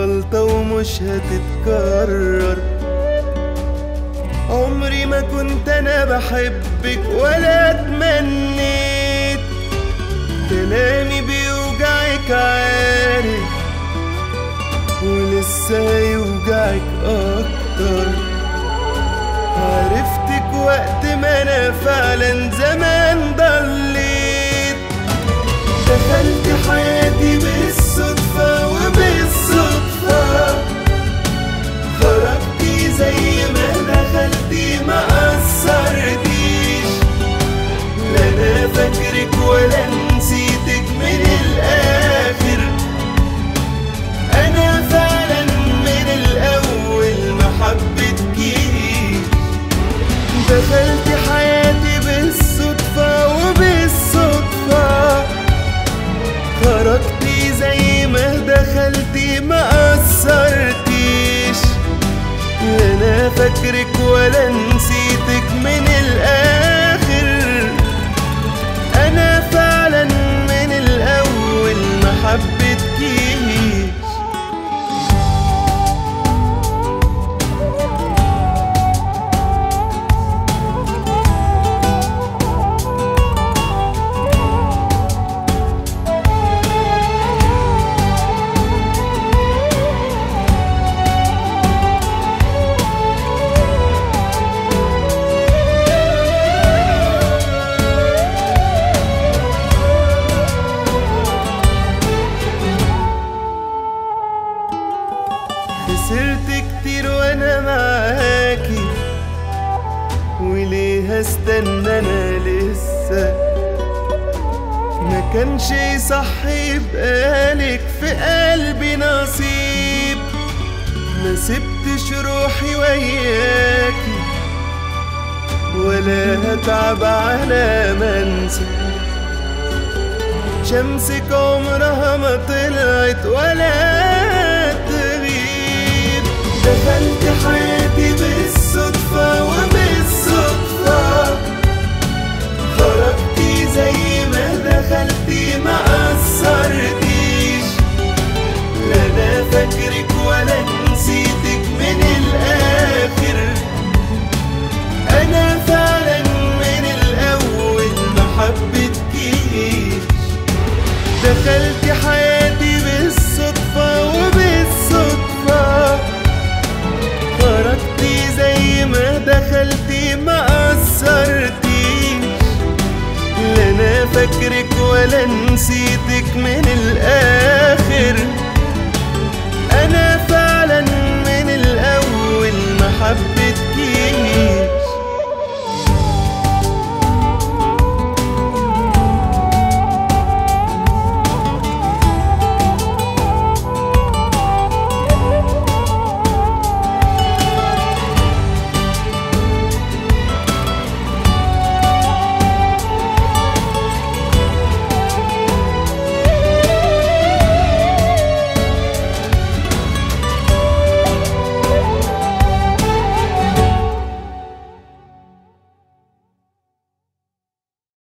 غلطة ومش هتتكرر. عمري ما كنت انا بحبك ولا اتمنيت، كلامي بيوجعك عارف ولسه هيوجعك اكتر. عرفتك وقت ما انا فعلا زمان ضليت، دخلت حياتي بالصدفة وبالصدفة خرجتي زي ما دخلتي ما قصرتيش. لا انا فاكرك ولا نسيتك من الاخر، انا فعلا من الاول ما حبيتكيش. دخلت حياتي بالصدفة وبالصدفة خرجتي زي ما دخلتي ما قصرتيش. لا انا فاكرك ولا نسيتك من الاخر، انا فعلا من الاول ما حبيتكيش. خسرت كتير وانا معاكي، وليه هستنى انا لسه؟ ما كانش يصح يبقالك في قلبي نصيب. ما سبتش روحي وياكي ولا هتعب على ما انسى. شمسك عمرها ما طلعت ولا تغيب. دخلت حياتي بالصدفة وبالصدفة خرجتي زي ما دخلتي ما قصرتيش. لا انا فاكرك ولا نسيتك من الاخر، انا فعلا من الاول ما حبيتكيش. دخلت حياتي بالصدفة وبالصدفة خرجتي زي ما دخلتي ما قصرتيش. لا انا فاكرك ولا نسيتك من الاخر،